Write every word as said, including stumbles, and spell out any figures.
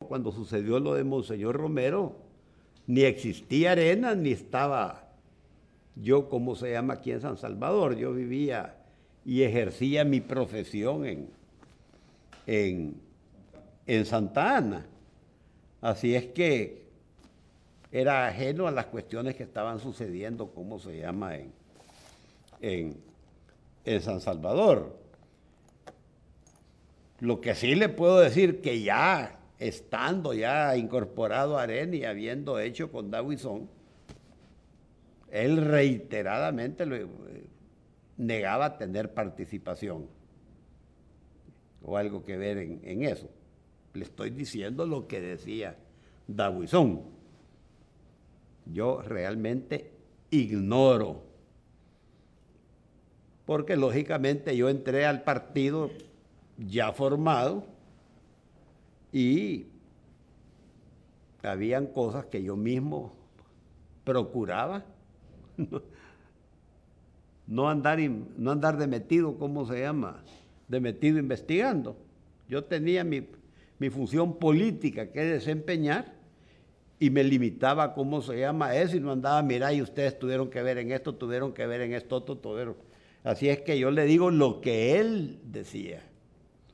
Cuando sucedió lo de Monseñor Romero, ni existía Arena, ni estaba yo, ¿cómo se llama?, aquí en San Salvador. Yo vivía y ejercía mi profesión en, en, en Santa Ana. Así es que era ajeno a las cuestiones que estaban sucediendo, ¿cómo se llama?, en, en, en San Salvador. Lo que sí le puedo decir que ya estando ya incorporado a Arena y habiendo hecho con Dawison, él reiteradamente lo, eh, negaba tener participación o algo que ver en, en eso. Le estoy diciendo lo que decía Dawison. Yo realmente ignoro, porque lógicamente yo entré al partido ya formado y habían cosas que yo mismo procuraba no andar, no andar de metido, ¿cómo se llama?, de metido investigando. Yo tenía mi, mi función política que desempeñar y me limitaba, ¿cómo se llama?, eso, y no andaba, mira, y ustedes tuvieron que ver en esto, tuvieron que ver en esto, otro, tuvieron. Así es que yo le digo lo que él decía.